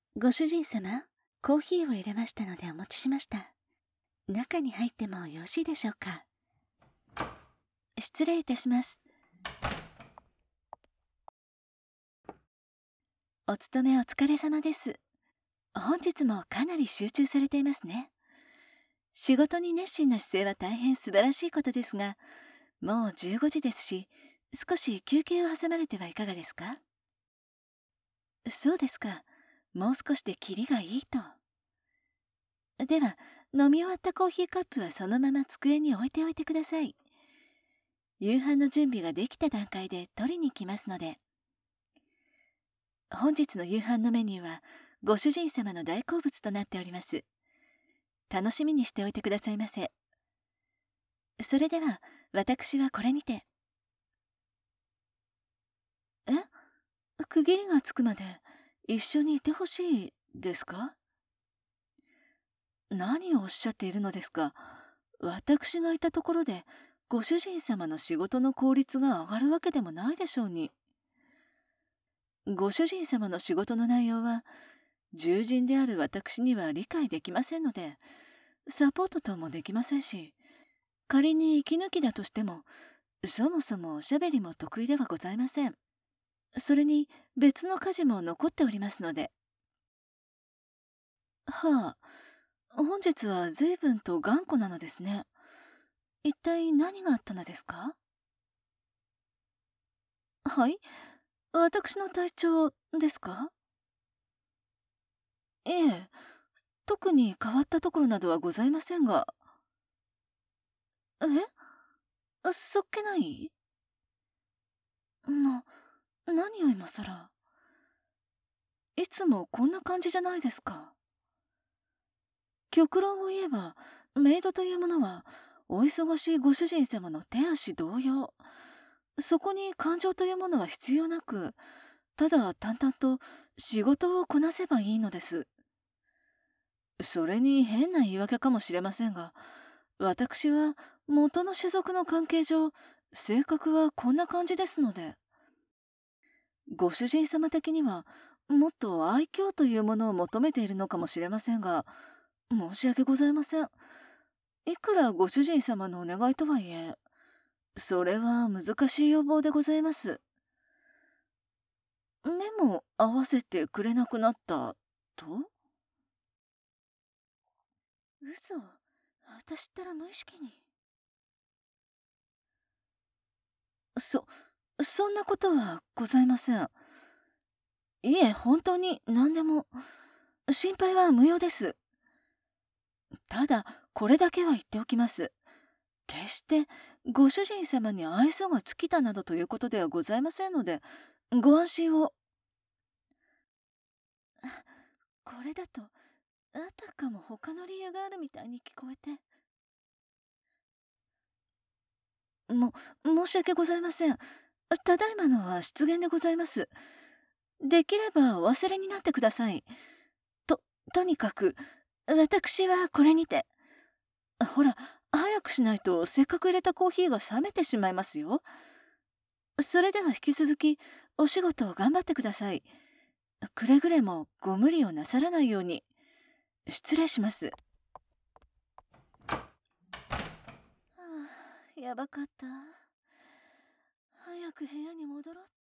ご主人様、コーヒーを入れましたのでお持ちしました。中に入ってもよろしいでしょうか。 失礼いたします。お勤めお疲れ様です。本日もかなり集中されていますね。仕事に熱心な姿勢は大変素晴らしいことですが、もう15時ですし、少し休憩を挟まれてはいかがですか？そうですか。もう少しでキリがいいと。では、飲み終わったコーヒーカップはそのまま机に置いておいてください。夕飯の準備ができた段階で取りに来ますので。本日の夕飯のメニューは、ご主人様の大好物となっております。楽しみにしておいてくださいませ。それでは、私はこれにて。え？区切りがつくまで一緒にいてほしいですか？何をおっしゃっているのですか。私がいたところでご主人様の仕事の効率が上がるわけでもないでしょうに。ご主人様の仕事の内容は従人である私には理解できませんので、サポートともできませんし、仮に息抜きだとしても、そもそもおしゃべりも得意ではございません。それに別の家事も残っておりますので。はあ、本日は随分と頑固なのですね。一体何があったのですか？はい、私の体調ですか？ええ、特に変わったところなどはございませんが。そっけない？何を今更。いつもこんな感じじゃないですか。極論を言えば、メイドというものは、お忙しいご主人様の手足同様、そこに感情というものは必要なく、ただ淡々と仕事をこなせばいいのです。それに変な言い訳かもしれませんが、私は元の種族の関係上、性格はこんな感じですので、ご主人様的にはもっと愛嬌というものを求めているのかもしれませんが、申し訳ございません。いくらご主人様のお願いとはいえ、それは難しい要望でございます。目も合わせてくれなくなったと？嘘。私ったら無意識に。そ、そんなことはございません。いえ、本当に何でも。心配は無用です。ただ、これだけは言っておきます。決してご主人様に愛想が尽きたなどということではございませんので、ご安心を。これだと、あたかも他の理由があるみたいに聞こえて。も、申し訳ございません。ただいまのは失言でございます。できればお忘れになってください。と、とにかく、私はこれにて。ほら、早くしないとせっかく入れたコーヒーが冷めてしまいますよ。それでは引き続き、お仕事を頑張ってください。くれぐれもご無理をなさらないように。失礼します。やばかった。早く部屋に戻ろうっ